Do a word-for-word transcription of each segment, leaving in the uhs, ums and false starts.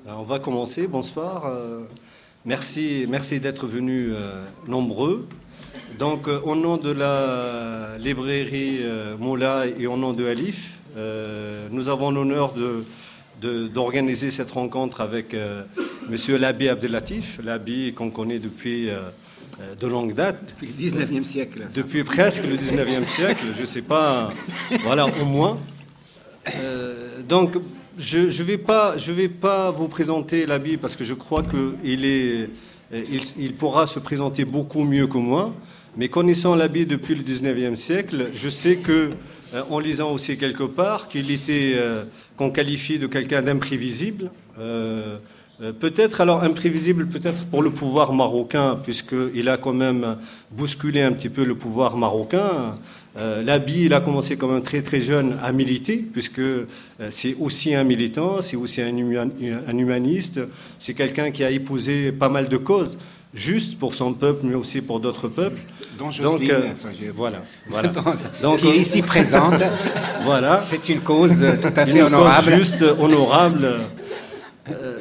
Alors, on va commencer. Bonsoir. Euh, merci, merci d'être venus euh, nombreux. Donc, euh, au nom de la librairie euh, Moula et au nom de Alif, euh, nous avons l'honneur de, de, d'organiser cette rencontre avec euh, Monsieur Labi Abdellatif, Labi qu'on connaît depuis euh, de longue date. Depuis le dix-neuvième siècle. Depuis presque le dix-neuvième siècle, je ne sais pas, voilà, au moins. Euh, donc, je ne vais pas, je vais pas vous présenter Labi parce que je crois qu'il est, il, il pourra se présenter beaucoup mieux que moi. Mais connaissant Labi depuis le dix-neuvième siècle, je sais que, euh, en lisant aussi quelque part, qu'il était, euh, qu'on qualifie de quelqu'un d'imprévisible. Euh, euh, peut-être alors imprévisible, peut-être pour le pouvoir marocain, puisqu'il a quand même bousculé un petit peu le pouvoir marocain. Euh, Labi, il a commencé quand même très très jeune à militer, puisque euh, c'est aussi un militant, c'est aussi un, human, un humaniste, c'est quelqu'un qui a épousé pas mal de causes, juste pour son peuple, mais aussi pour d'autres peuples. Dont Jocelyne, Donc, euh, enfin, j'ai... voilà, voilà. Donc, qui est ici présente. Voilà. C'est une cause tout à fait une honorable. Cause juste, honorable. Euh,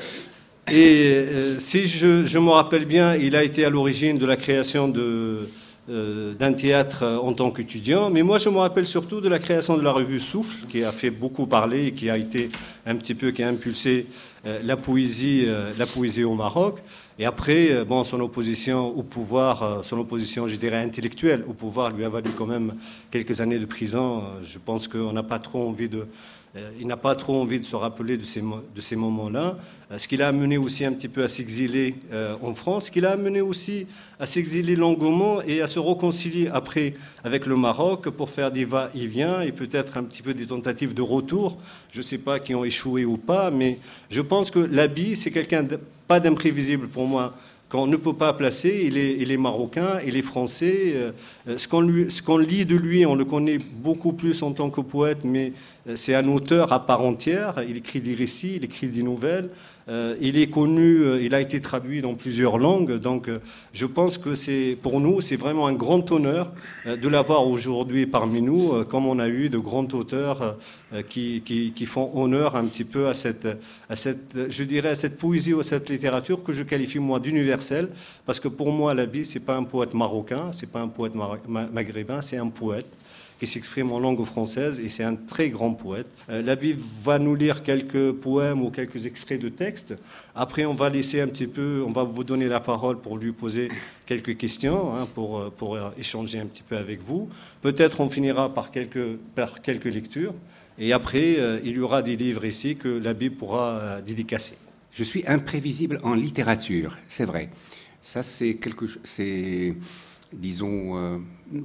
et euh, si je, je me rappelle bien, il a été à l'origine de la création de... Euh, d'un théâtre euh, en tant qu'étudiant, mais moi je me rappelle surtout de la création de la revue Souffle, qui a fait beaucoup parler et qui a été un petit peu, qui a impulsé euh, la poésie, euh, la poésie au Maroc. Et après, euh, bon, son opposition au pouvoir, euh, son opposition, je dirais, intellectuelle au pouvoir lui a valu quand même quelques années de prison. Euh, je pense qu'on n'a pas trop envie de Euh, il n'a pas trop envie de se rappeler de ces, de ces moments-là. Euh, ce qui l'a amené aussi un petit peu à s'exiler euh, en France, ce qui l'a amené aussi à s'exiler longuement et à se réconcilier après avec le Maroc pour faire des va-et-vient et peut-être un petit peu des tentatives de retour. Je ne sais pas qui ont échoué ou pas, mais je pense que Labi, c'est quelqu'un de, pas d'imprévisible pour moi, qu'on ne peut pas placer. Il est, il est marocain, il est français. Euh, ce, qu'on lui, ce qu'on lit de lui, on le connaît beaucoup plus en tant que poète, mais c'est un auteur à part entière. Il écrit des récits, il écrit des nouvelles. Euh, il est connu, euh, il a été traduit dans plusieurs langues. Donc, euh, je pense que c'est, pour nous, c'est vraiment un grand honneur euh, de l'avoir aujourd'hui parmi nous, euh, comme on a eu de grands auteurs euh, qui, qui, qui font honneur un petit peu à cette, à cette, je dirais, à cette poésie ou à cette littérature que je qualifie moi d'universelle, parce que pour moi, Labi, c'est pas un poète marocain, c'est pas un poète maghrébin, c'est un poète qui s'exprime en langue française, et c'est un très grand poète. Euh, Labi va nous lire quelques poèmes ou quelques extraits de textes. Après, on va laisser un petit peu, on va vous donner la parole pour lui poser quelques questions, hein, pour, pour échanger un petit peu avec vous. Peut-être on finira par quelques, par quelques lectures, et après, euh, il y aura des livres ici que Labi pourra euh, dédicacer. Je suis imprévisible en littérature, c'est vrai. Ça, c'est quelque chose, c'est, disons... Euh,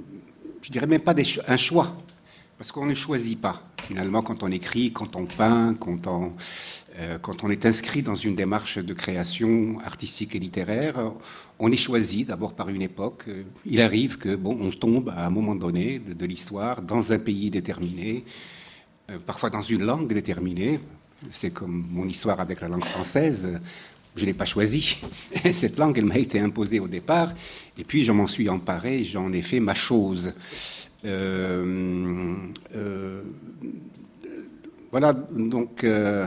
je dirais même pas des cho- un choix, parce qu'on ne choisit pas, finalement, quand on écrit, quand on peint, quand on, euh, quand on est inscrit dans une démarche de création artistique et littéraire, on est choisi d'abord par une époque. Il arrive que, bon, on tombe à un moment donné de, de l'histoire dans un pays déterminé, euh, parfois dans une langue déterminée. C'est comme mon histoire avec la langue française. Je ne l'ai pas choisie. Cette langue, elle m'a été imposée au départ. Et puis, je m'en suis emparé, j'en ai fait ma chose. Euh, euh, voilà, donc, euh,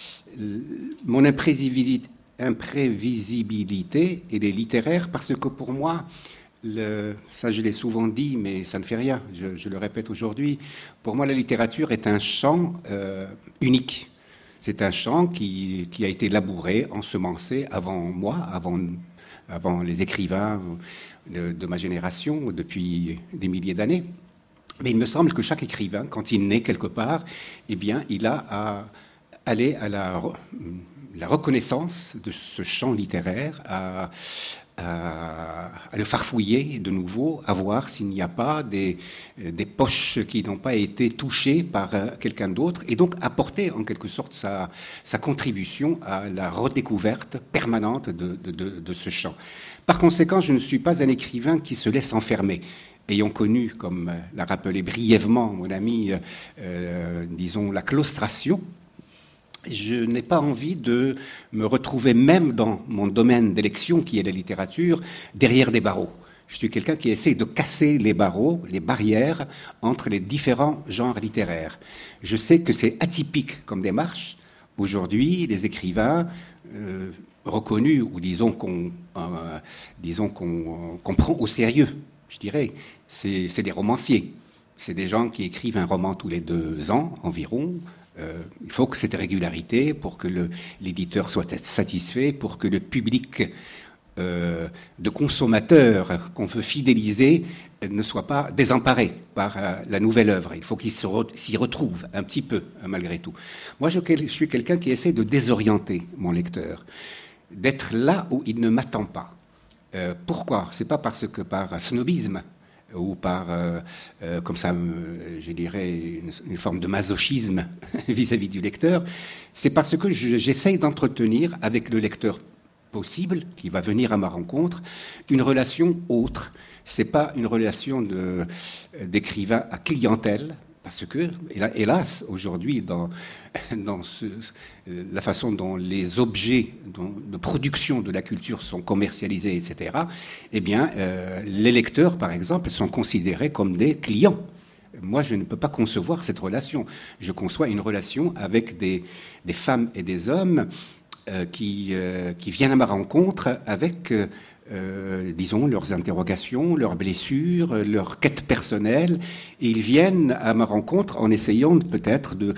mon imprévisibilité, imprévisibilité, elle est littéraire parce que pour moi, le, ça je l'ai souvent dit, mais ça ne fait rien, je, je le répète aujourd'hui, pour moi, la littérature est un champ euh, unique. C'est un champ qui, qui a été labouré, ensemencé avant moi, avant, avant les écrivains de, de ma génération, depuis des milliers d'années. Mais il me semble que chaque écrivain, quand il naît quelque part, eh bien, il a à aller à la, la reconnaissance de ce champ littéraire, à, à, à le farfouiller de nouveau, à voir s'il n'y a pas des, des poches qui n'ont pas été touchées par quelqu'un d'autre, et donc apporter en quelque sorte sa, sa contribution à la redécouverte permanente de, de, de, de ce champ. Par conséquent, je ne suis pas un écrivain qui se laisse enfermer. Ayant connu, comme l'a rappelé brièvement mon ami, euh, disons, la claustration, je n'ai pas envie de me retrouver, même dans mon domaine d'élection, qui est la littérature, derrière des barreaux. Je suis quelqu'un qui essaie de casser les barreaux, les barrières entre les différents genres littéraires. Je sais que c'est atypique comme démarche. Aujourd'hui, les écrivains euh, reconnus, ou disons qu'on euh, disons qu'on, qu'on prend au sérieux, je dirais, c'est, c'est des romanciers. C'est des gens qui écrivent un roman tous les deux ans environ. Euh, il faut que cette régularité, pour que le, l'éditeur soit satisfait, pour que le public euh, de consommateurs qu'on veut fidéliser ne soit pas désemparé par euh, la nouvelle œuvre. Il faut qu'il se re, s'y retrouve un petit peu, euh, malgré tout. Moi, je, je suis quelqu'un qui essaie de désorienter mon lecteur, d'être là où il ne m'attend pas. Euh, pourquoi ? C'est pas parce que par snobisme ou par, euh, euh, comme ça, euh, je dirais, une, une forme de masochisme vis-à-vis du lecteur. C'est parce que je, j'essaye d'entretenir avec le lecteur possible, qui va venir à ma rencontre, une relation autre. C'est pas une relation de, d'écrivain à clientèle, parce que, hélas, aujourd'hui, dans, dans ce, la façon dont les objets dont, de production de la culture sont commercialisés, et cetera, eh bien, euh, les lecteurs, par exemple, sont considérés comme des clients. Moi, je ne peux pas concevoir cette relation. Je conçois une relation avec des, des femmes et des hommes euh, qui, euh, qui viennent à ma rencontre avec... Euh, Euh, disons, leurs interrogations, leurs blessures, leurs quêtes personnelles, et ils viennent à ma rencontre en essayant peut-être de,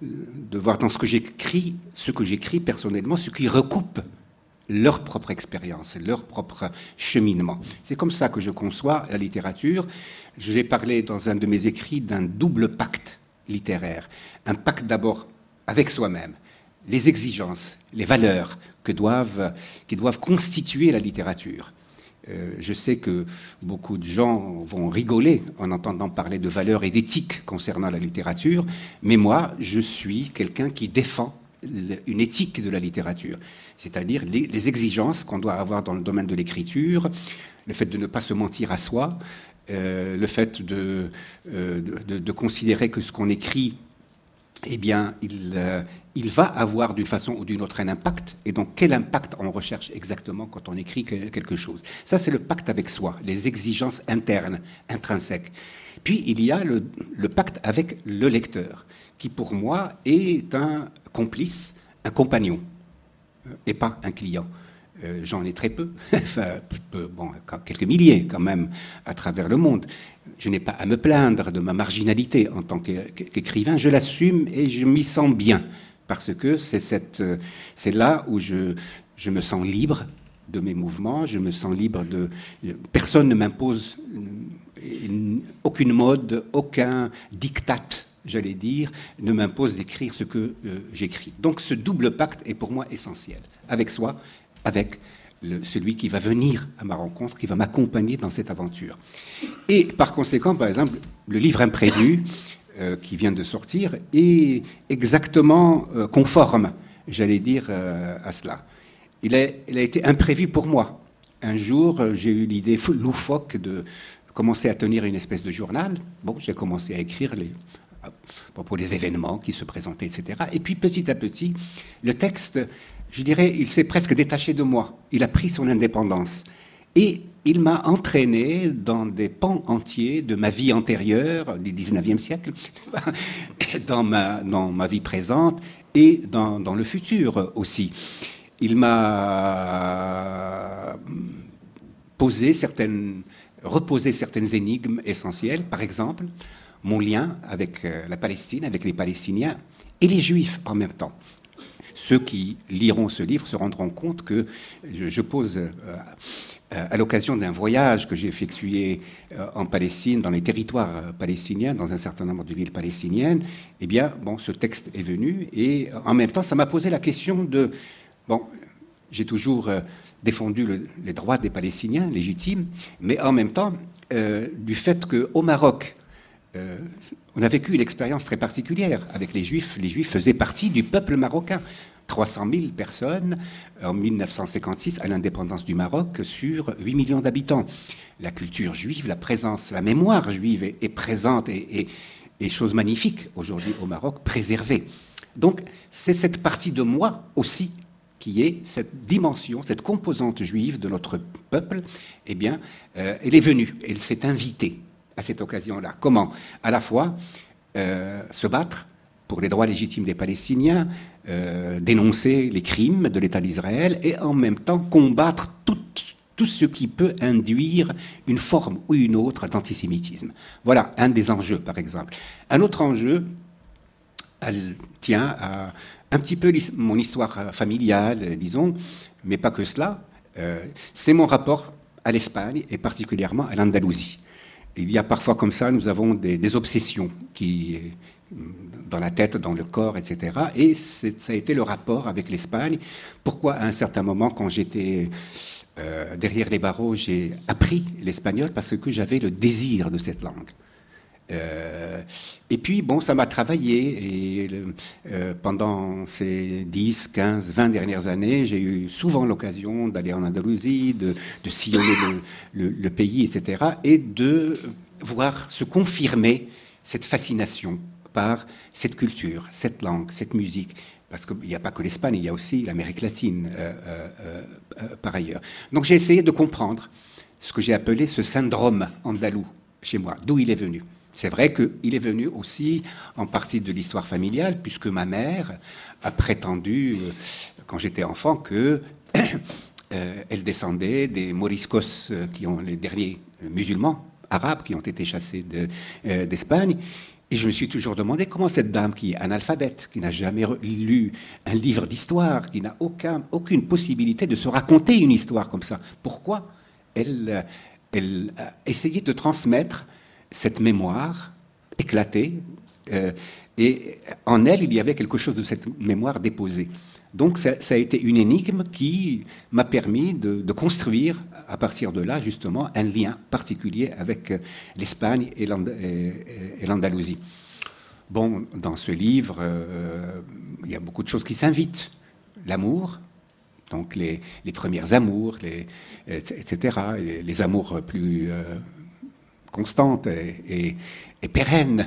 de voir dans ce que j'écris, ce que j'écris personnellement, ce qui recoupe leur propre expérience, leur propre cheminement. C'est comme ça que je conçois la littérature. J'ai parlé dans un de mes écrits d'un double pacte littéraire. Un pacte d'abord avec soi-même, les exigences, les valeurs que doivent, qui doivent constituer la littérature. Euh, je sais que beaucoup de gens vont rigoler en entendant parler de valeurs et d'éthique concernant la littérature, mais moi, je suis quelqu'un qui défend une éthique de la littérature, c'est-à-dire les, les exigences qu'on doit avoir dans le domaine de l'écriture, le fait de ne pas se mentir à soi, euh, le fait de, euh, de, de considérer que ce qu'on écrit, eh bien, il, euh, il va avoir d'une façon ou d'une autre un impact. Et donc, quel impact on recherche exactement quand on écrit quelque chose ? Ça, c'est le pacte avec soi, les exigences internes, intrinsèques. Puis, il y a le, le pacte avec le lecteur, qui, pour moi, est un complice, un compagnon, et pas un client. Euh, j'en ai très peu, enfin, peu, bon, quelques milliers quand même, à travers le monde. Je n'ai pas à me plaindre de ma marginalité en tant qu'écrivain, je l'assume et je m'y sens bien, parce que c'est, cette, c'est là où je, je me sens libre de mes mouvements, je me sens libre de... Personne ne m'impose aucune mode, aucun diktat, j'allais dire, ne m'impose d'écrire ce que euh, j'écris. Donc ce double pacte est pour moi essentiel, avec soi, avec le, celui qui va venir à ma rencontre, qui va m'accompagner dans cette aventure. Et par conséquent, par exemple, le livre Imprévu, euh, qui vient de sortir, est exactement euh, conforme, j'allais dire, euh, à cela. Il a, il a été imprévu pour moi. Un jour, j'ai eu l'idée loufoque de commencer à tenir une espèce de journal. Bon, j'ai commencé à écrire les... pour les événements qui se présentaient, et cetera. Et puis, petit à petit, le texte, je dirais, il s'est presque détaché de moi. Il a pris son indépendance. Et il m'a entraîné dans des pans entiers de ma vie antérieure, du dix-neuvième siècle, dans ma, dans ma vie présente et dans, dans le futur aussi. Il m'a posé certaines, reposé certaines énigmes essentielles. Par exemple, mon lien avec la Palestine, avec les Palestiniens et les Juifs en même temps. Ceux qui liront ce livre se rendront compte que je, je pose, euh, à l'occasion d'un voyage que j'ai effectué euh, en Palestine, dans les territoires palestiniens, dans un certain nombre de villes palestiniennes, eh bien, bon, ce texte est venu et en même temps, ça m'a posé la question de... Bon, j'ai toujours euh, défendu le, les droits des Palestiniens légitimes, mais en même temps, euh, du fait qu'au Maroc, Euh, on a vécu une expérience très particulière avec les Juifs. Les Juifs faisaient partie du peuple marocain. trois cent mille personnes en mille neuf cent cinquante-six à l'indépendance du Maroc sur huit millions d'habitants. La culture juive, la présence, la mémoire juive est, est présente et, et, et chose magnifique aujourd'hui au Maroc, préservée. Donc c'est cette partie de moi aussi qui est cette dimension, cette composante juive de notre peuple. Eh bien, euh, elle est venue, elle s'est invitée à cette occasion-là. Comment ? À la fois euh, se battre pour les droits légitimes des Palestiniens, euh, dénoncer les crimes de l'État d'Israël et en même temps combattre tout, tout ce qui peut induire une forme ou une autre d'antisémitisme. Voilà un des enjeux, par exemple. Un autre enjeu, elle tient à un petit peu mon histoire familiale, disons, mais pas que cela. Euh, c'est mon rapport à l'Espagne et particulièrement à l'Andalousie. Il y a parfois comme ça, nous avons des, des obsessions qui, dans la tête, dans le corps, et cetera. Et ça a été le rapport avec l'Espagne. Pourquoi, à un certain moment, quand j'étais euh, derrière les barreaux, j'ai appris l'espagnol? Parce que j'avais le désir de cette langue. Euh, et puis, bon, ça m'a travaillé. Et euh, pendant ces dix, quinze, vingt dernières années, j'ai eu souvent l'occasion d'aller en Andalousie, de, de sillonner le, le, le pays, et cetera. Et de voir se confirmer cette fascination par cette culture, cette langue, cette musique. Parce qu'il n'y a pas que l'Espagne, il y a aussi l'Amérique latine, euh, euh, euh, par ailleurs. Donc j'ai essayé de comprendre ce que j'ai appelé ce syndrome andalou chez moi, d'où il est venu. C'est vrai qu'il est venu aussi en partie de l'histoire familiale, puisque ma mère a prétendu, euh, quand j'étais enfant, que euh, elle descendait des moriscos, euh, qui ont les derniers musulmans arabes qui ont été chassés de, euh, d'Espagne. Et je me suis toujours demandé comment cette dame qui est analphabète, qui n'a jamais lu un livre d'histoire, qui n'a aucun, aucune possibilité de se raconter une histoire comme ça, pourquoi elle, elle a essayé de transmettre cette mémoire éclatée, euh, et en elle, il y avait quelque chose de cette mémoire déposée. Donc ça, ça a été une énigme qui m'a permis de, de construire, à partir de là, justement, un lien particulier avec l'Espagne et, l'And- et, et l'Andalousie. Bon, dans ce livre, euh, il y a beaucoup de choses qui s'invitent. L'amour, donc les, les premières amours, les, et cetera, les, les amours plus euh, constantes et, et, et pérennes.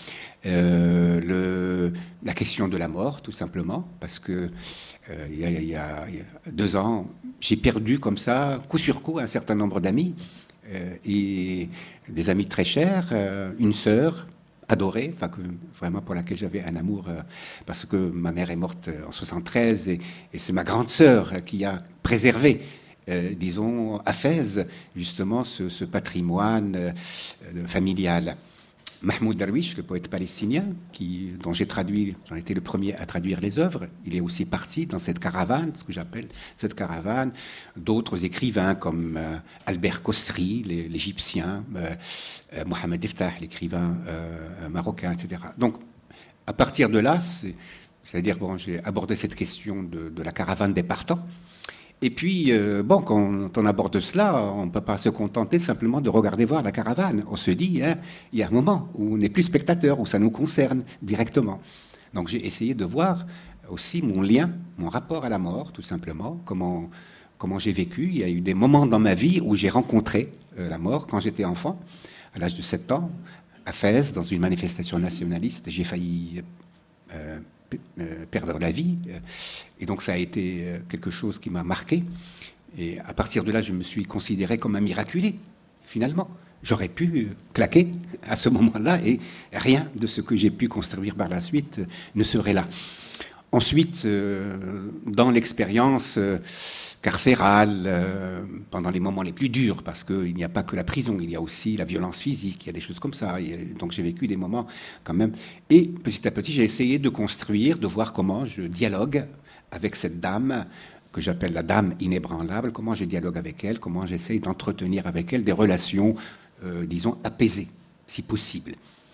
Euh, le, la question de la mort, tout simplement, parce que euh, il y a, il y a, il y a deux ans, j'ai perdu comme ça, coup sur coup, un certain nombre d'amis, euh, et des amis très chers, euh, une sœur adorée, enfin, que, vraiment pour laquelle j'avais un amour, euh, parce que ma mère est morte en soixante-treize, et, et c'est ma grande sœur qui a préservé, euh, disons, à Fès, justement, ce, ce patrimoine euh, familial. Mahmoud Darwish, le poète palestinien, qui, dont j'ai traduit, j'en étais le premier à traduire les œuvres, il est aussi parti dans cette caravane, ce que j'appelle cette caravane, d'autres écrivains comme euh, Albert Kosri, l'Égyptien, euh, euh, Mohamed Eftah, l'écrivain euh, marocain, et cetera. Donc, à partir de là, c'est, c'est-à-dire, bon, j'ai abordé cette question de, de la caravane des partants. Et puis, euh, bon, quand on aborde cela, on ne peut pas se contenter simplement de regarder voir la caravane. On se dit, hein, il y a un moment où on n'est plus spectateur, où ça nous concerne directement. Donc j'ai essayé de voir aussi mon lien, mon rapport à la mort, tout simplement, comment, comment j'ai vécu. Il y a eu des moments dans ma vie où j'ai rencontré euh, la mort. Quand j'étais enfant, à l'âge de sept ans, à Fès, dans une manifestation nationaliste, j'ai failli... Euh, perdre la vie, et donc ça a été quelque chose qui m'a marqué, et à partir de là je me suis considéré comme un miraculé, finalement. J'aurais pu claquer à ce moment-là et rien de ce que j'ai pu construire par la suite ne serait là. Ensuite, euh, dans l'expérience euh, carcérale, euh, pendant les moments les plus durs, parce qu'il n'y a pas que la prison, il y a aussi la violence physique, il y a des choses comme ça. Et donc j'ai vécu des moments quand même. Et petit à petit, j'ai essayé de construire, de voir comment je dialogue avec cette dame que j'appelle la dame inébranlable, comment je dialogue avec elle, comment j'essaye d'entretenir avec elle des relations, euh, disons, apaisées, si possible.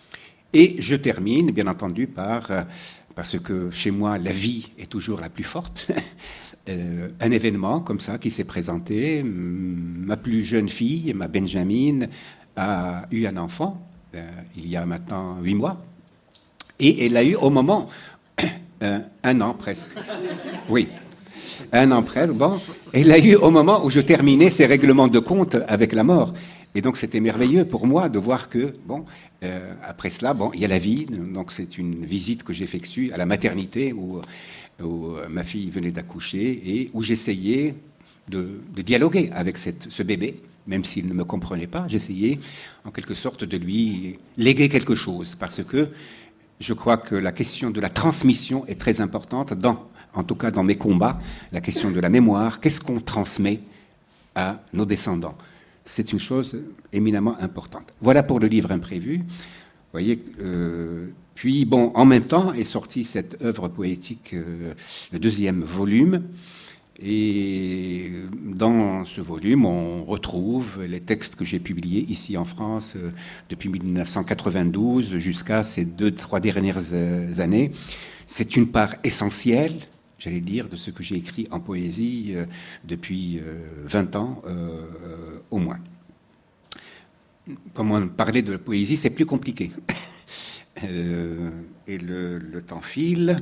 Et je termine, bien entendu, par... Euh, parce que chez moi, la vie est toujours la plus forte. euh, un événement comme ça qui s'est présenté. Ma plus jeune fille, ma Benjamine, a eu un enfant euh, il y a maintenant huit mois. Et elle l'a eu au moment, euh, un an presque. Oui, un an presque. Bon, elle l'a eu au moment où je terminais ces règlements de compte avec la mort. Et donc, c'était merveilleux pour moi de voir que, bon, euh, après cela, bon, il y a la vie. Donc, c'est une visite que j'effectue à la maternité où, où ma fille venait d'accoucher et où j'essayais de, de dialoguer avec cette, ce bébé, même s'il ne me comprenait pas. J'essayais, en quelque sorte, de lui léguer quelque chose parce que je crois que la question de la transmission est très importante, dans, en tout cas dans mes combats, la question de la mémoire, qu'est-ce qu'on transmet à nos descendants? C'est une chose éminemment importante. Voilà pour le livre imprévu. Vous voyez, euh, puis bon, en même temps est sortie cette œuvre poétique, euh, le deuxième volume. Et dans ce volume, on retrouve les textes que j'ai publiés ici en France euh, depuis mille neuf cent quatre-vingt-douze jusqu'à ces deux, trois dernières euh, années. C'est une part essentielle, j'allais dire, de ce que j'ai écrit en poésie euh, depuis euh, vingt ans euh, euh, au moins. Comme on parlait de la poésie, c'est plus compliqué. euh, et le, le temps file.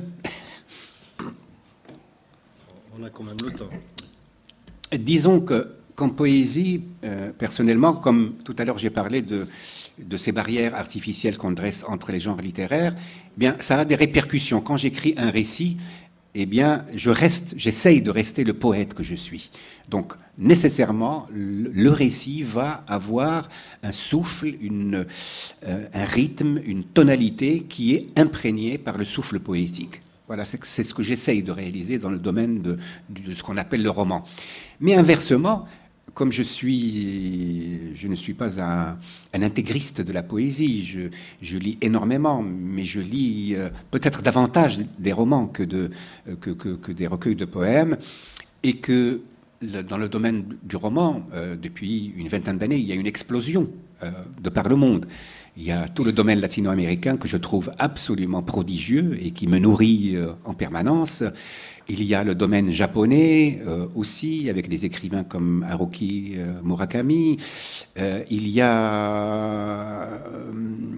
On a quand même le temps. Disons que, qu'en poésie, euh, personnellement, comme tout à l'heure j'ai parlé de, de ces barrières artificielles qu'on dresse entre les genres littéraires, eh bien, ça a des répercussions. Quand j'écris un récit, eh bien, je reste, j'essaye de rester le poète que je suis. Donc, nécessairement, le, le récit va avoir un souffle, une, euh, un rythme, une tonalité qui est imprégnée par le souffle poétique. Voilà, c'est, c'est ce que j'essaye de réaliser dans le domaine de, de ce qu'on appelle le roman. Mais inversement, comme je suis, je ne suis pas un, un intégriste de la poésie, je, je lis énormément, mais je lis euh, peut-être davantage des romans que, de, euh, que, que, que des recueils de poèmes, et que le, dans le domaine du roman, euh, depuis une vingtaine d'années, il y a une explosion euh, de par le monde. Il y a tout le domaine latino-américain que je trouve absolument prodigieux et qui me nourrit euh, en permanence. Il y a le domaine japonais euh, aussi, avec des écrivains comme Haruki euh, Murakami. Euh, il y a euh,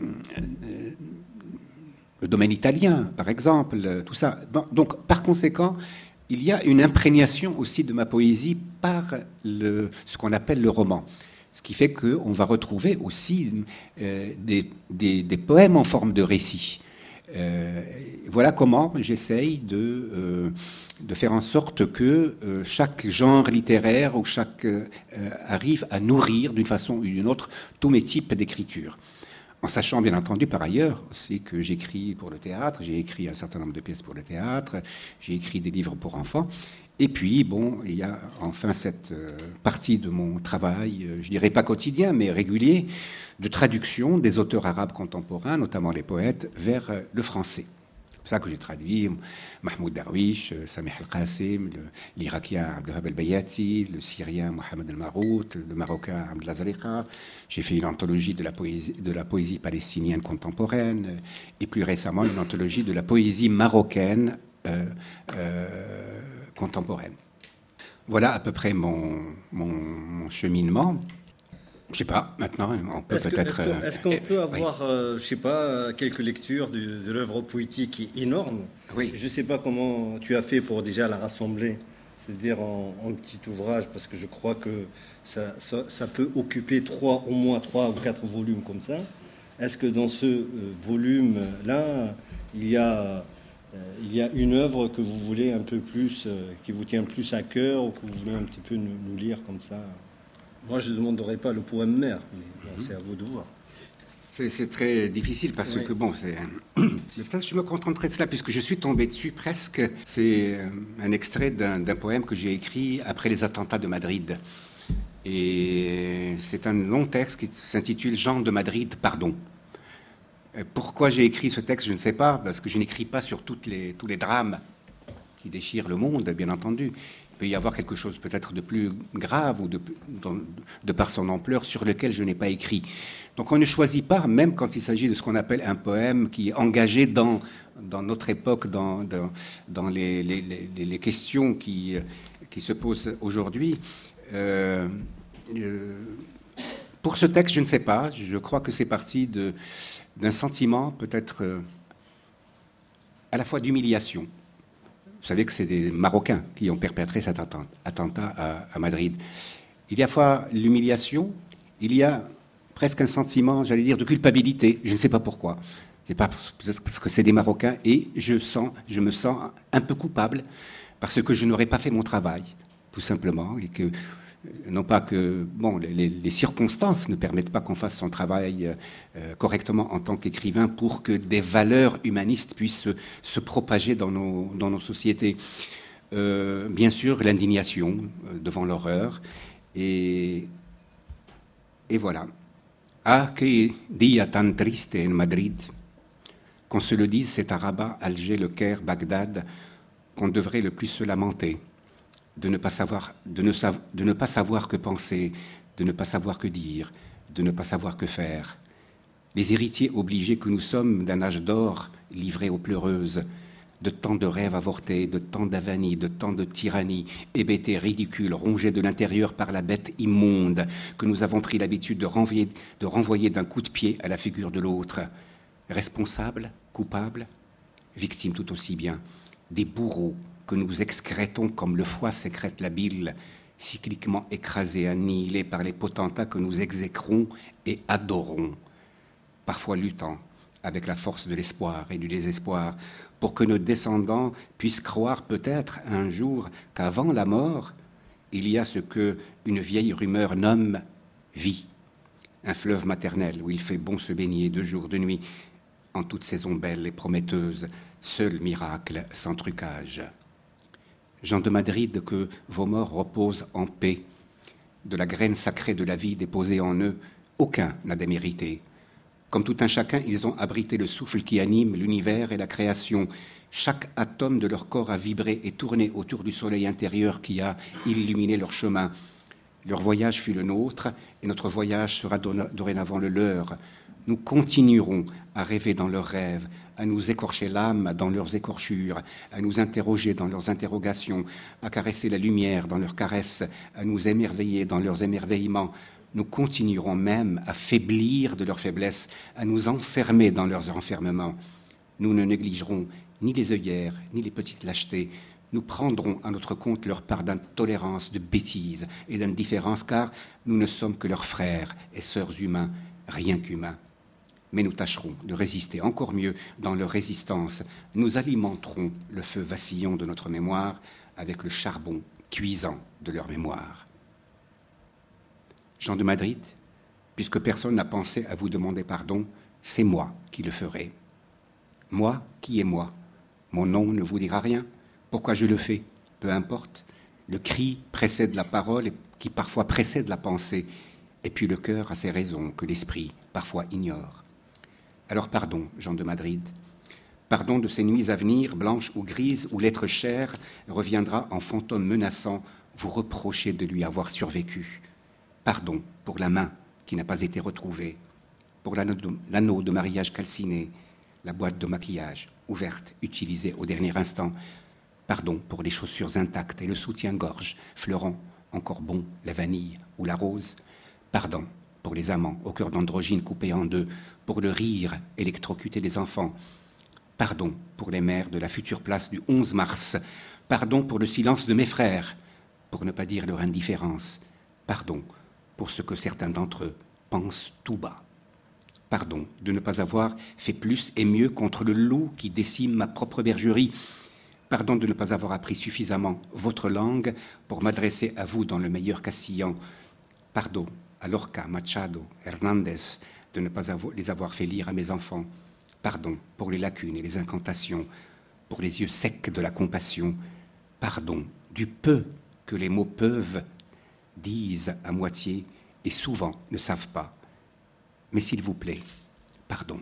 le domaine italien, par exemple, tout ça. Donc, par conséquent, il y a une imprégnation aussi de ma poésie par le, ce qu'on appelle le roman. Ce qui fait qu'on va retrouver aussi euh, des, des, des poèmes en forme de récit. Euh, voilà comment j'essaye de, euh, de faire en sorte que euh, chaque genre littéraire ou chaque euh, arrive à nourrir d'une façon ou d'une autre tous mes types d'écriture. En sachant bien entendu par ailleurs aussi que j'écris pour le théâtre, j'ai écrit un certain nombre de pièces pour le théâtre, j'ai écrit des livres pour enfants. Et puis, bon, il y a enfin cette euh, partie de mon travail, euh, je dirais pas quotidien, mais régulier, de traduction des auteurs arabes contemporains, notamment les poètes, vers euh, le français. C'est pour ça que j'ai traduit Mahmoud Darwish, euh, Samih Al-Qasim, le, l'Irakien Abdelhab El-Bayati, le Syrien Mohamed El-Marout, le Marocain Abdel Zariqa. J'ai fait une anthologie de la poésie, de la poésie palestinienne contemporaine, euh, et plus récemment une anthologie de la poésie marocaine euh, euh, contemporaine. Voilà à peu près mon, mon, mon cheminement. Je sais pas, maintenant, on peut est-ce peut-être... Que, est-ce, qu'on, est-ce qu'on peut avoir, oui. euh, je sais pas, quelques lectures de, de l'œuvre poétique énorme? Oui. Je sais pas comment tu as fait pour déjà la rassembler, c'est-à-dire en, en petit ouvrage, parce que je crois que ça, ça, ça peut occuper trois, au moins trois ou quatre volumes comme ça. Est-ce que dans ce euh, volume-là, il y a... il y a une œuvre que vous voulez un peu plus, euh, qui vous tient plus à cœur, ou que vous voulez un petit peu nous, nous lire comme ça? Moi, je ne demanderai pas le poème mère, mais bon, mm-hmm. c'est à vous de voir. C'est, c'est très difficile parce oui. que, bon, c'est... Mais peut-être je me contenterai de cela, puisque je suis tombé dessus presque. C'est un extrait d'un, d'un poème que j'ai écrit après les attentats de Madrid. Et c'est un long texte qui s'intitule « Jean de Madrid, pardon ». Pourquoi j'ai écrit ce texte, je ne sais pas, parce que je n'écris pas sur toutes les, tous les drames qui déchirent le monde, bien entendu. Il peut y avoir quelque chose peut-être de plus grave ou de, de, de par son ampleur sur lequel je n'ai pas écrit. Donc on ne choisit pas, même quand il s'agit de ce qu'on appelle un poème qui est engagé dans, dans notre époque, dans, dans, dans les, les, les, les questions qui, qui se posent aujourd'hui. Euh, euh, pour ce texte, je ne sais pas. Je crois que c'est parti de... d'un sentiment peut-être euh, à la fois d'humiliation. Vous savez que c'est des Marocains qui ont perpétré cet attentat à, à Madrid. Il y a à la fois l'humiliation, il y a presque un sentiment, j'allais dire, de culpabilité. Je ne sais pas pourquoi. C'est pas peut-être parce que c'est des Marocains et je sens, je me sens un peu coupable parce que je n'aurais pas fait mon travail, tout simplement, et que Non pas que bon, les, les circonstances ne permettent pas qu'on fasse son travail euh, correctement en tant qu'écrivain pour que des valeurs humanistes puissent se, se propager dans nos, dans nos sociétés. Euh, bien sûr, l'indignation euh, devant l'horreur. Et, et voilà. Ah, que dia tan triste en Madrid. Qu'on se le dise, c'est à Rabat, Alger, Le Caire, Bagdad, qu'on devrait le plus se lamenter. De ne pas savoir, de ne, sav- de ne pas savoir que penser, de ne pas savoir que dire, de ne pas savoir que faire. Les héritiers obligés que nous sommes d'un âge d'or livré aux pleureuses, de tant de rêves avortés, de tant d'avanies, de tant de tyrannies, hébétés, ridicules, rongés de l'intérieur par la bête immonde que nous avons pris l'habitude de renvoyer, de renvoyer d'un coup de pied à la figure de l'autre. Responsables, coupables, victimes tout aussi bien, des bourreaux que nous excrétons comme le foie sécrète la bile, cycliquement écrasés, annihilés par les potentats que nous exécrons et adorons, parfois luttant avec la force de l'espoir et du désespoir, pour que nos descendants puissent croire peut-être un jour qu'avant la mort, il y a ce que une vieille rumeur nomme vie, un fleuve maternel où il fait bon se baigner de jour, de nuit, en toute saison belle et prometteuse, seul miracle sans trucage. Jean de Madrid, que vos morts reposent en paix. De la graine sacrée de la vie déposée en eux, aucun n'a démérité. Comme tout un chacun, ils ont abrité le souffle qui anime l'univers et la création. Chaque atome de leur corps a vibré et tourné autour du soleil intérieur qui a illuminé leur chemin. Leur voyage fut le nôtre et notre voyage sera dorénavant le leur. Nous continuerons à rêver dans leurs rêves, à nous écorcher l'âme dans leurs écorchures, à nous interroger dans leurs interrogations, à caresser la lumière dans leurs caresses, à nous émerveiller dans leurs émerveillements. Nous continuerons même à faiblir de leurs faiblesses, à nous enfermer dans leurs enfermements. Nous ne négligerons ni les œillères, ni les petites lâchetés. Nous prendrons à notre compte leur part d'intolérance, de bêtise et d'indifférence, car nous ne sommes que leurs frères et sœurs humains, rien qu'humains. Mais nous tâcherons de résister encore mieux dans leur résistance. Nous alimenterons le feu vacillant de notre mémoire avec le charbon cuisant de leur mémoire. Jean de Madrid, puisque personne n'a pensé à vous demander pardon, c'est moi qui le ferai. Moi, qui est moi? Mon nom ne vous dira rien. Pourquoi je le fais? Peu importe. Le cri précède la parole, qui parfois précède la pensée, et puis le cœur a ses raisons que l'esprit parfois ignore. Alors pardon, Jean de Madrid. Pardon de ces nuits à venir, blanches ou grises, où l'être cher reviendra en fantôme menaçant, vous reprocher de lui avoir survécu. Pardon pour la main qui n'a pas été retrouvée, pour l'anneau de, l'anneau de mariage calciné, la boîte de maquillage ouverte, utilisée au dernier instant. Pardon pour les chaussures intactes et le soutien-gorge fleurant encore bon la vanille ou la rose. Pardon pour les amants au cœur d'androgyne coupés en deux, pour le rire électrocuté des enfants. Pardon pour les mères de la future place du onze mars. Pardon pour le silence de mes frères, pour ne pas dire leur indifférence. Pardon pour ce que certains d'entre eux pensent tout bas. Pardon de ne pas avoir fait plus et mieux contre le loup qui décime ma propre bergerie. Pardon de ne pas avoir appris suffisamment votre langue pour m'adresser à vous dans le meilleur castillan. Pardon à Lorca, Machado, Hernandez, de ne pas avoir, les avoir fait lire à mes enfants. Pardon pour les lacunes et les incantations, pour les yeux secs de la compassion. Pardon du peu que les mots peuvent, disent à moitié et souvent ne savent pas. Mais s'il vous plaît, pardon.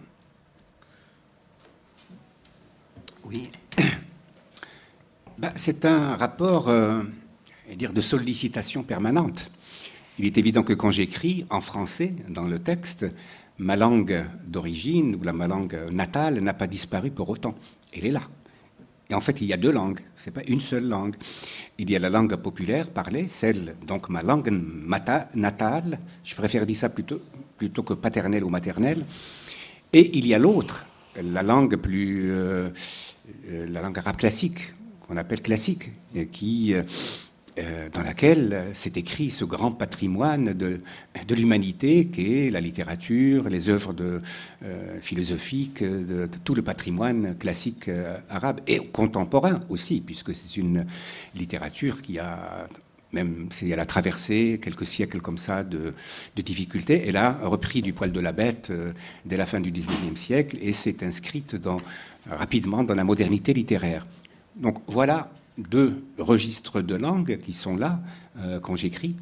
Oui. Ben, c'est un rapport euh, dire de sollicitation permanente. Il est évident que quand j'écris en français, dans le texte, ma langue d'origine ou la, ma langue natale n'a pas disparu pour autant. Elle est là. Et en fait, il y a deux langues, ce n'est pas une seule langue. Il y a la langue populaire parlée, celle, donc ma langue mata, natale, je préfère dire ça plutôt, plutôt que paternelle ou maternelle. Et il y a l'autre, la langue plus, euh, la langue arabe classique, qu'on appelle classique, qui... Euh, Euh, dans laquelle s'est écrit ce grand patrimoine de, de l'humanité qu'est la littérature, les œuvres de, euh, philosophiques, de, de tout le patrimoine classique euh, arabe et contemporain aussi, puisque c'est une littérature qui a même si elle a traversé quelques siècles comme ça de, de difficultés, elle a repris du poil de la bête euh, dès la fin du dix-neuvième siècle et s'est inscrite dans, rapidement dans la modernité littéraire. Donc voilà deux registres de langue qui sont là euh, quand j'écris.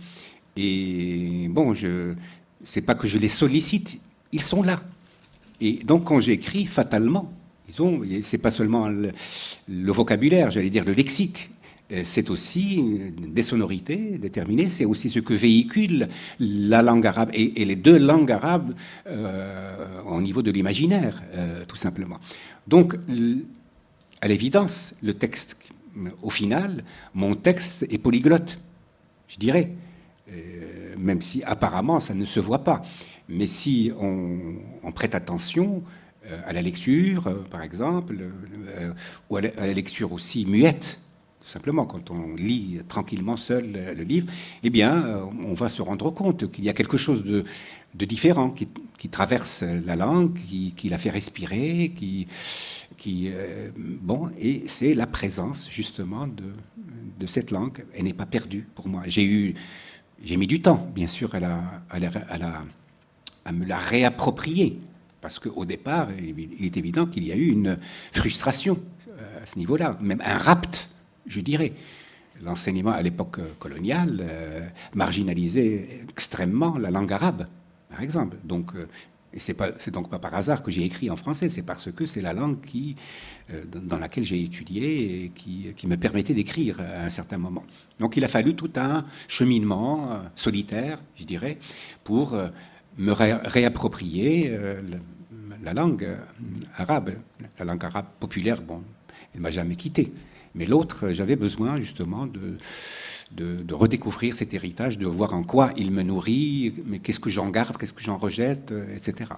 Et bon, je, c'est pas que je les sollicite, ils sont là. Et donc quand j'écris, fatalement, disons, c'est pas seulement le, le vocabulaire, j'allais dire le lexique. C'est aussi des sonorités déterminées, c'est aussi ce que véhicule la langue arabe et, et les deux langues arabes euh, au niveau de l'imaginaire, euh, tout simplement. Donc, à l'évidence, le texte, au final, mon texte est polyglotte, je dirais, euh, même si apparemment ça ne se voit pas. Mais si on, on prête attention euh, à la lecture, euh, par exemple, euh, ou à la, à la lecture aussi muette, tout simplement, quand on lit tranquillement seul le livre, eh bien, on va se rendre compte qu'il y a quelque chose de, de différent qui, qui traverse la langue, qui, qui la fait respirer, qui, qui euh, bon, et c'est la présence justement de, de cette langue. Elle n'est pas perdue pour moi. J'ai eu, j'ai mis du temps, bien sûr, à la, à la, à la, à me la réapproprier, parce qu'au départ, il est évident qu'il y a eu une frustration à ce niveau-là, même un rapt. Je dirais, l'enseignement à l'époque coloniale euh, marginalisait extrêmement la langue arabe, par exemple. Donc, euh, et c'est pas, c'est donc pas par hasard que j'ai écrit en français, c'est parce que c'est la langue qui, euh, dans laquelle j'ai étudié et qui, qui me permettait d'écrire à un certain moment. Donc, il a fallu tout un cheminement euh, solitaire, je dirais, pour euh, me ré- réapproprier euh, la, la langue euh, arabe, la langue arabe populaire. Bon, elle m'a jamais quitté. Mais l'autre, j'avais besoin justement de, de, de redécouvrir cet héritage, de voir en quoi il me nourrit, mais qu'est-ce que j'en garde, qu'est-ce que j'en rejette, et cetera.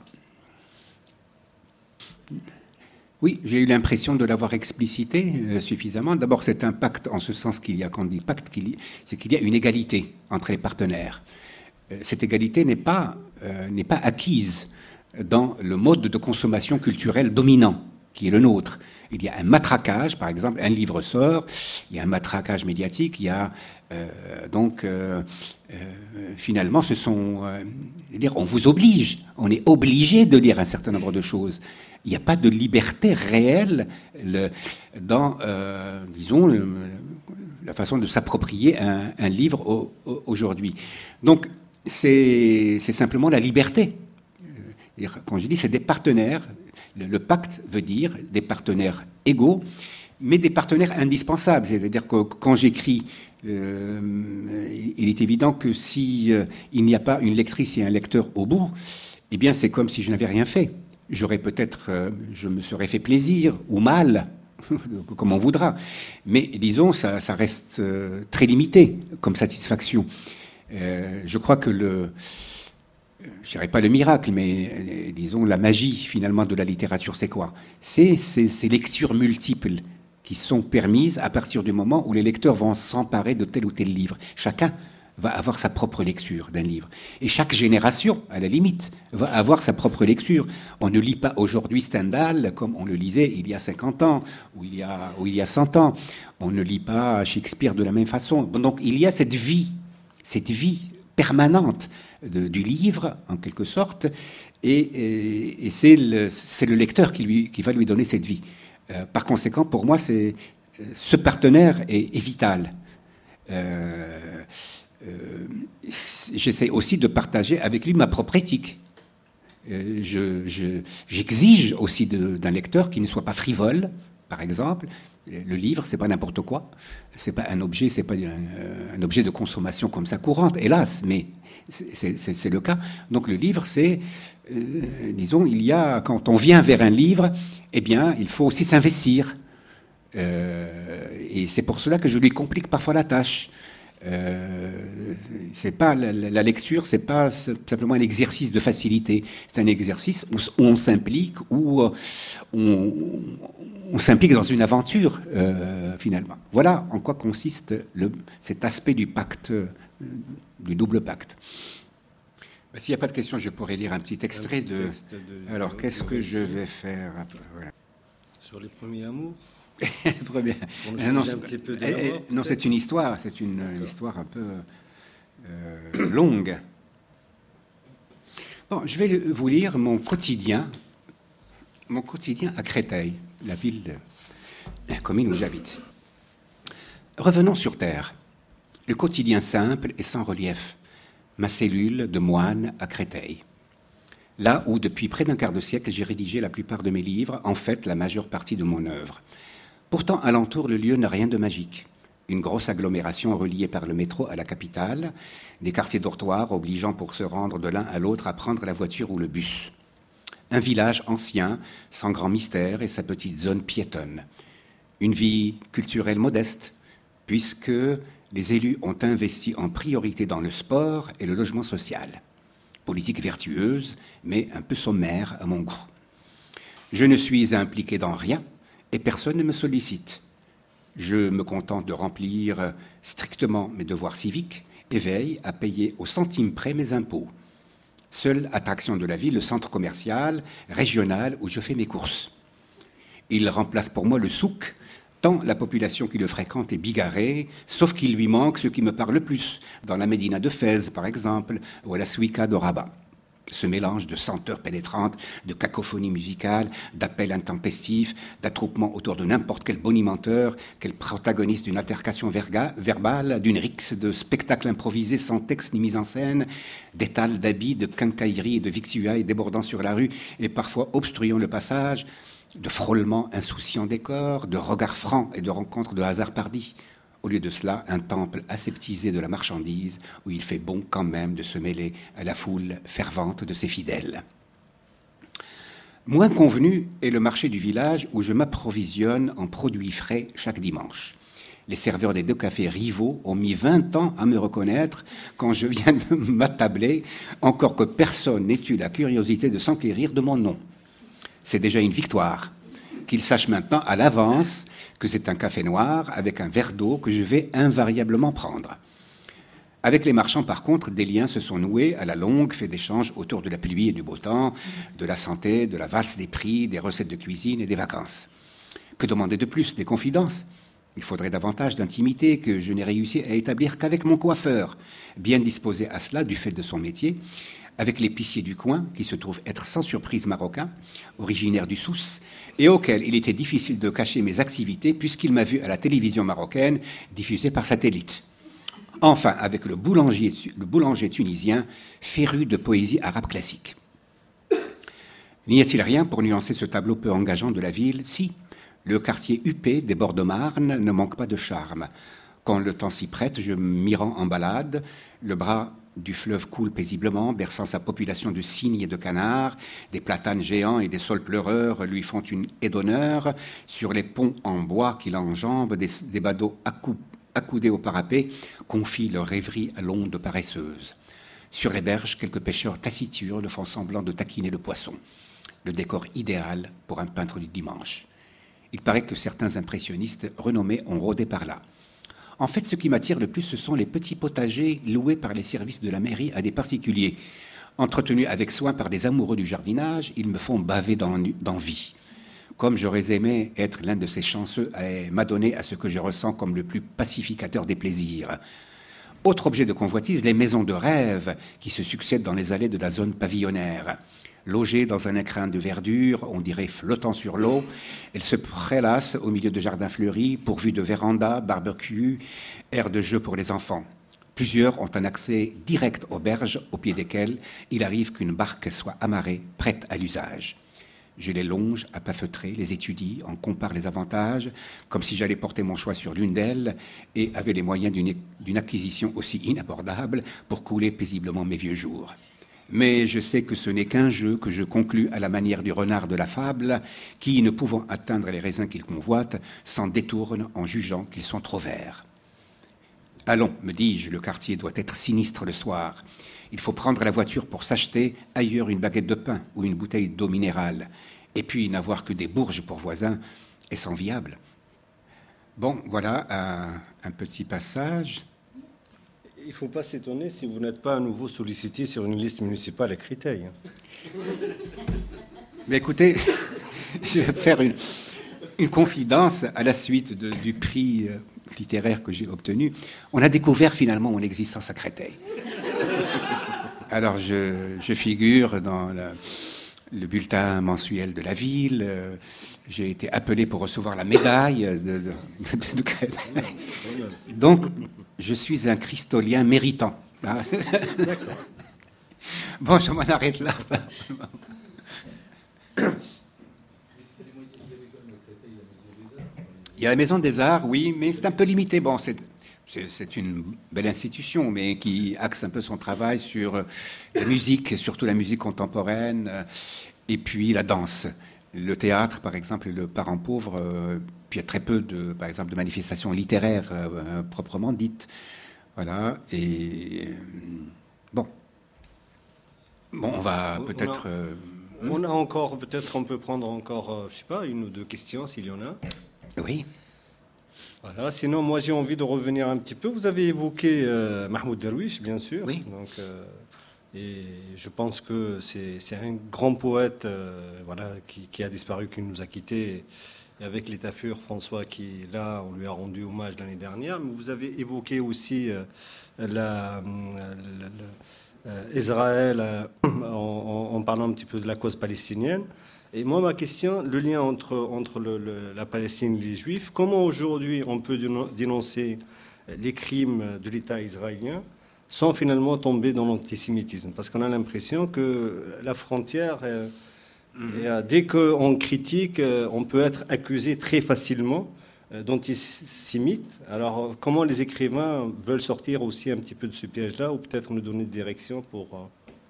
Oui, j'ai eu l'impression de l'avoir explicité euh, suffisamment. D'abord, c'est un pacte en ce sens qu'il y a, quand on dit pacte, qu'il y, c'est qu'il y a une égalité entre les partenaires. Euh, cette égalité n'est pas, euh, n'est pas acquise dans le mode de consommation culturelle dominant, qui est le nôtre. Il y a un matraquage, par exemple, un livre sort, il y a un matraquage médiatique, il y a euh, donc euh, euh, finalement, ce sont, euh, dire, on vous oblige, on est obligé de lire un certain nombre de choses. Il n'y a pas de liberté réelle le, dans, euh, disons, le, la façon de s'approprier un, un livre au, au, aujourd'hui. Donc, c'est, c'est simplement la liberté. Quand je dis, c'est des partenaires. Le, le pacte veut dire des partenaires égaux, mais des partenaires indispensables. C'est-à-dire que quand j'écris, euh, il est évident que si euh, il n'y a pas une lectrice et un lecteur au bout, eh bien, c'est comme si je n'avais rien fait. J'aurais peut-être, euh, je me serais fait plaisir ou mal, comme on voudra. Mais disons, ça, ça reste euh, très limité comme satisfaction. Euh, je crois que le je dirais pas le miracle, mais euh, disons la magie finalement de la littérature, c'est quoi? C'est ces, ces lectures multiples qui sont permises à partir du moment où les lecteurs vont s'emparer de tel ou tel livre. Chacun va avoir sa propre lecture d'un livre. Et chaque génération, à la limite, va avoir sa propre lecture. On ne lit pas aujourd'hui Stendhal comme on le lisait il y a cinquante ans, ou il y a, ou il y a cent ans. On ne lit pas Shakespeare de la même façon. Donc il y a cette vie, cette vie permanente De, du livre, en quelque sorte, et, et, et c'est, le, c'est le lecteur qui, lui, qui va lui donner cette vie. Euh, par conséquent, pour moi, c'est, ce partenaire est, est vital. Euh, euh, j'essaie aussi de partager avec lui ma propre éthique. Euh, je, je, j'exige aussi de, d'un lecteur qu'il ne soit pas frivole, par exemple. Le livre, c'est pas n'importe quoi. C'est pas un objet, c'est pas un, un objet de consommation comme ça courante, hélas, mais c'est, c'est, c'est le cas. Donc le livre, c'est, euh, disons, il y a, quand on vient vers un livre, eh bien, il faut aussi s'investir. Euh, et c'est pour cela que je lui complique parfois la tâche. Euh, c'est pas la, la lecture, c'est pas simplement un exercice de facilité. C'est un exercice où, où on s'implique, où on, on s'implique dans une aventure euh, finalement. Voilà en quoi consiste le, cet aspect du pacte, euh, du double pacte. Ben, s'il n'y a pas de questions, je pourrais lire un petit extrait un petit de, de. Alors, qu'est-ce que je vais faire? Voilà. Sur les premiers amours. Première. Bon, non, un petit peu de eh, eh, non, c'est une histoire, c'est une D'accord. histoire un peu euh, longue. Bon, je vais vous lire mon quotidien, mon quotidien à Créteil, la ville, la commune où j'habite. Revenons sur Terre. Le quotidien simple et sans relief. Ma cellule de moine à Créteil. Là où, depuis près d'un quart de siècle, j'ai rédigé la plupart de mes livres, en fait, la majeure partie de mon œuvre. Pourtant, alentour, le lieu n'a rien de magique. Une grosse agglomération reliée par le métro à la capitale, des quartiers dortoirs obligeant pour se rendre de l'un à l'autre à prendre la voiture ou le bus. Un village ancien, sans grand mystère, et sa petite zone piétonne. Une vie culturelle modeste, puisque les élus ont investi en priorité dans le sport et le logement social. Politique vertueuse, mais un peu sommaire à mon goût. Je ne suis impliqué dans rien et personne ne me sollicite. Je me contente de remplir strictement mes devoirs civiques et veille à payer au centime près mes impôts. Seule attraction de la ville, le centre commercial régional où je fais mes courses. Il remplace pour moi le souk, tant la population qui le fréquente est bigarrée, sauf qu'il lui manque ce qui me parle le plus, dans la Médina de Fès, par exemple, ou à la Souika de Rabat. Ce mélange de senteurs pénétrantes, de cacophonie musicale, d'appels intempestifs, d'attroupements autour de n'importe quel bonimenteur, quel protagoniste d'une altercation verga, verbale, d'une rixe de spectacle improvisé sans texte ni mise en scène, d'étals d'habits, de quincailleries et de victuailles débordant sur la rue et parfois obstruant le passage, de frôlements insouciants des corps, de regards francs et de rencontres de hasard pardi. Au lieu de cela, un temple aseptisé de la marchandise où il fait bon quand même de se mêler à la foule fervente de ses fidèles. Moins convenu est le marché du village où je m'approvisionne en produits frais chaque dimanche. Les serveurs des deux cafés rivaux ont mis vingt ans à me reconnaître quand je viens de m'attabler, encore que personne n'ait eu la curiosité de s'enquérir de mon nom. C'est déjà une victoire, qu'ils sachent maintenant à l'avance que c'est un café noir avec un verre d'eau que je vais invariablement prendre. Avec les marchands, par contre, des liens se sont noués à la longue, fait d'échanges autour de la pluie et du beau temps, de la santé, de la valse des prix, des recettes de cuisine et des vacances. Que demander de plus? Des confidences? Il faudrait davantage d'intimité que je n'ai réussi à établir qu'avec mon coiffeur, bien disposé à cela du fait de son métier, avec l'épicier du coin, qui se trouve être sans surprise marocain, originaire du Sousse, et auquel il était difficile de cacher mes activités puisqu'il m'a vu à la télévision marocaine diffusée par satellite. Enfin, avec le boulanger, le boulanger tunisien, féru de poésie arabe classique. N'y a-t-il rien pour nuancer ce tableau peu engageant de la ville? Si, le quartier huppé des bords de Marne ne manque pas de charme. Quand le temps s'y prête, je m'y rends en balade, le bras du fleuve coule paisiblement, berçant sa population de cygnes et de canards. Des platanes géants et des saules pleureurs lui font une haie d'honneur. Sur les ponts en bois qu'il enjambe, des, des badauds accou, accoudés au parapet confient leur rêverie à l'onde paresseuse. Sur les berges, quelques pêcheurs taciturnes font semblant de taquiner le poisson. Le décor idéal pour un peintre du dimanche. Il paraît que certains impressionnistes renommés ont rôdé par là. En fait, ce qui m'attire le plus, ce sont les petits potagers loués par les services de la mairie à des particuliers. Entretenus avec soin par des amoureux du jardinage, ils me font baver d'envie. Comme j'aurais aimé être l'un de ces chanceux et m'adonner à ce que je ressens comme le plus pacificateur des plaisirs. Autre objet de convoitise, les maisons de rêve qui se succèdent dans les allées de la zone pavillonnaire. Logées dans un écrin de verdure, on dirait flottant sur l'eau, elles se prélassent au milieu de jardins fleuris, pourvus de vérandas, barbecues, aires de jeu pour les enfants. Plusieurs ont un accès direct aux berges, au pied desquelles il arrive qu'une barque soit amarrée, prête à l'usage. Je les longe à pas feutrés, les étudie, en compare les avantages, comme si j'allais porter mon choix sur l'une d'elles et avait les moyens d'une, d'une acquisition aussi inabordable pour couler paisiblement mes vieux jours. Mais je sais que ce n'est qu'un jeu que je conclus à la manière du renard de la fable, qui, ne pouvant atteindre les raisins qu'il convoite, s'en détourne en jugeant qu'ils sont trop verts. Allons, me dis-je, le quartier doit être sinistre le soir. Il faut prendre la voiture pour s'acheter ailleurs une baguette de pain ou une bouteille d'eau minérale, et puis n'avoir que des bourges pour voisins, est-ce enviable? Bon, voilà un, un petit passage. Il ne faut pas s'étonner si vous n'êtes pas à nouveau sollicité sur une liste municipale à Créteil. Mais écoutez, je vais faire une, une confidence à la suite de, du prix euh, littéraire que j'ai obtenu. On a découvert finalement mon existence à Créteil. Alors, je, je figure dans le, le bulletin mensuel de la ville. Euh, j'ai été appelé pour recevoir la médaille de, de, de, de Créteil. Donc, je suis un cristolien méritant. Hein. D'accord. Bon, je m'en arrête là. Il y a la Maison des Arts, oui, mais c'est un peu limité. Bon, c'est, c'est, c'est une belle institution, mais qui axe un peu son travail sur la musique, surtout la musique contemporaine, et puis la danse. Le théâtre, par exemple, est le parent pauvre. Euh, puis il y a très peu, de, par exemple, de manifestations littéraires euh, proprement dites. Voilà. Et bon, bon, on va peut-être. On a, euh, on a encore, peut-être, on peut prendre encore, euh, je sais pas, une ou deux questions s'il y en a. Oui. Voilà. Sinon, moi, j'ai envie de revenir un petit peu. Vous avez évoqué euh, Mahmoud Darwish, bien sûr. Oui. Donc, euh, et je pense que c'est, c'est un grand poète, euh, voilà, qui, qui a disparu, qui nous a quittés. Et avec les Tafur, François, qui là, on lui a rendu hommage l'année dernière. Mais vous avez évoqué aussi euh, la, la, la, euh, Israël euh, en, en parlant un petit peu de la cause palestinienne. Et moi, ma question, le lien entre, entre le, le, la Palestine et les Juifs, comment aujourd'hui on peut dénoncer les crimes de l'État israélien sans finalement tomber dans l'antisémitisme? Parce qu'on a l'impression que la frontière, euh, mmh. et, dès qu'on critique, on peut être accusé très facilement d'antisémite. Alors, comment les écrivains veulent sortir aussi un petit peu de ce piège-là, ou peut-être nous donner des directions pour...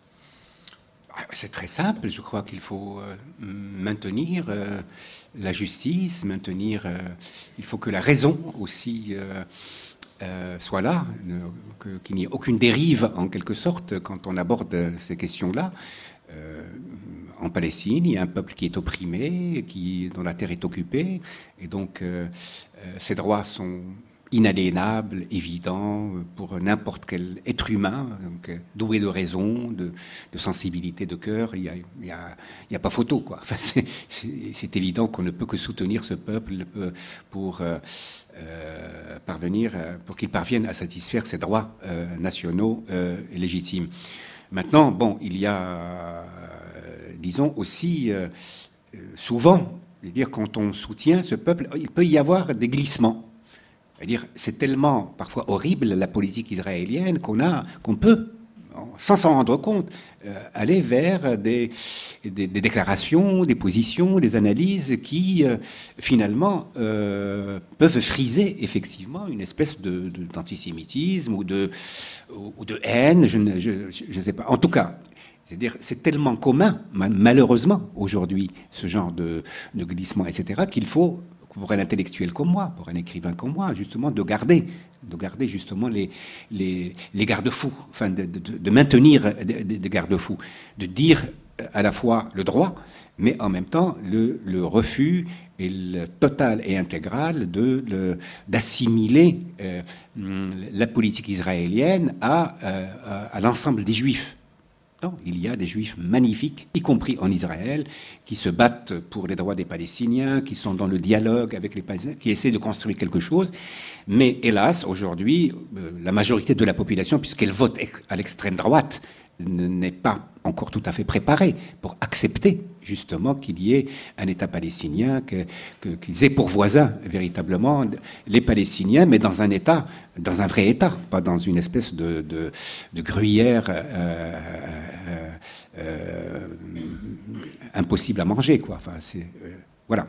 C'est très simple. Je crois qu'il faut euh, maintenir euh, la justice, maintenir. Euh, il faut que la raison aussi euh, euh, soit là, que, qu'il n'y ait aucune dérive en quelque sorte quand on aborde ces questions-là. Euh, en Palestine, il y a un peuple qui est opprimé, qui, dont la terre est occupée, et donc euh, euh, ses droits sont inaliénable, évident pour n'importe quel être humain, donc, doué de raison, de, de sensibilité de cœur. Il n'y a, il y a, il y a pas photo, quoi. Enfin, c'est, c'est, c'est évident qu'on ne peut que soutenir ce peuple pour euh, euh, parvenir, pour qu'il parvienne à satisfaire ses droits euh, nationaux euh, légitimes. Maintenant, bon, il y a, euh, disons aussi, euh, souvent, je veux dire, quand on soutient ce peuple, il peut y avoir des glissements. C'est-à-dire, c'est tellement parfois horrible la politique israélienne qu'on a, qu'on peut, sans s'en rendre compte, euh, aller vers des, des, des déclarations, des positions, des analyses qui euh, finalement euh, peuvent friser effectivement une espèce de, de, d'antisémitisme ou de, ou de haine. Je ne je, je sais pas. En tout cas. C'est-à-dire, c'est tellement commun, malheureusement, aujourd'hui, ce genre de, de glissement, et cetera, qu'il faut, pour un intellectuel comme moi, pour un écrivain comme moi, justement, de garder, de garder justement les, les, les garde-fous, enfin, de, de, de maintenir des de, de garde-fous, de dire à la fois le droit, mais en même temps le, le refus et le total et intégral de, le, d'assimiler euh, la politique israélienne à, à, à l'ensemble des Juifs. Non, il y a des Juifs magnifiques, y compris en Israël, qui se battent pour les droits des Palestiniens, qui sont dans le dialogue avec les Palestiniens, qui essaient de construire quelque chose. Mais hélas, aujourd'hui, la majorité de la population, puisqu'elle vote à l'extrême droite, n'est pas encore tout à fait préparée pour accepter justement qu'il y ait un État palestinien, que, que, qu'ils aient pour voisins véritablement les Palestiniens, mais dans un État, dans un vrai État, pas dans une espèce de, de, de gruyère euh, euh, euh, impossible à manger, quoi. Enfin, c'est, euh, voilà.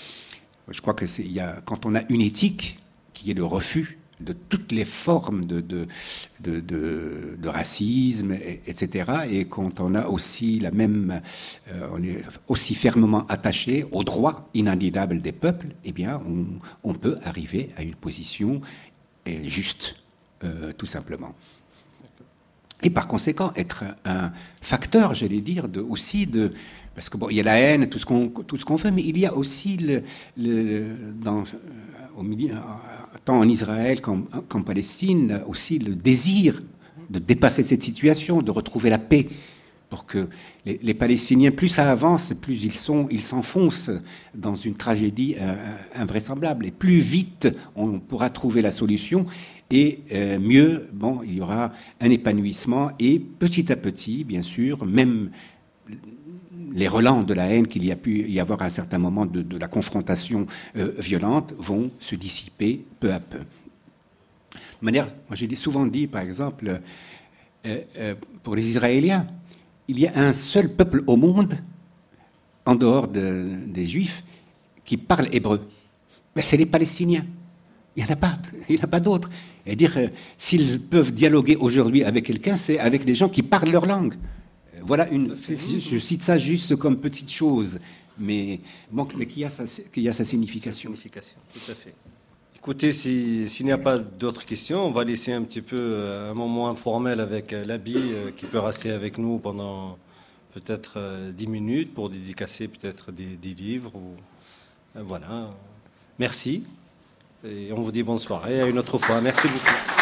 Je crois que c'est, il y a, quand on a une éthique qui est le refus de toutes les formes de, de, de, de, de racisme, et, etc. Et quand on a aussi la même, euh, on est aussi fermement attaché aux droits inaliénables des peuples, eh bien, on, on peut arriver à une position euh, juste, euh, tout simplement. Et par conséquent, être un facteur, j'allais dire, de, aussi de... Parce que bon, il y a la haine, tout ce qu'on, tout ce qu'on fait, mais il y a aussi, le, le, dans, au milieu, tant en Israël qu'en, qu'en Palestine, aussi le désir de dépasser cette situation, de retrouver la paix, pour que les, les Palestiniens, plus ça avance, plus ils sont, ils s'enfoncent dans une tragédie euh, invraisemblable. Et plus vite on pourra trouver la solution, et euh, mieux, bon, il y aura un épanouissement. Et petit à petit, bien sûr, même les relents de la haine qu'il y a pu y avoir à un certain moment de, de la confrontation euh, violente vont se dissiper peu à peu. De manière, moi j'ai souvent dit, par exemple, euh, euh, pour les Israéliens, il y a un seul peuple au monde, en dehors de, des Juifs, qui parle hébreu. Ben, c'est les Palestiniens. Il n'y en a pas, il n'y en a pas d'autres. Et dire, euh, s'ils peuvent dialoguer aujourd'hui avec quelqu'un, c'est avec des gens qui parlent leur langue. Voilà une. Je cite ça juste comme petite chose, mais, bon, mais qui a sa, qui a sa signification. Sa signification, tout à fait. Écoutez, si, s'il n'y a pas d'autres questions, on va laisser un petit peu un moment informel avec l'Abi qui peut rester avec nous pendant peut-être dix minutes pour dédicacer peut-être des, des livres. Ou, voilà. Merci. Et on vous dit bonne soirée à une autre fois. Merci beaucoup.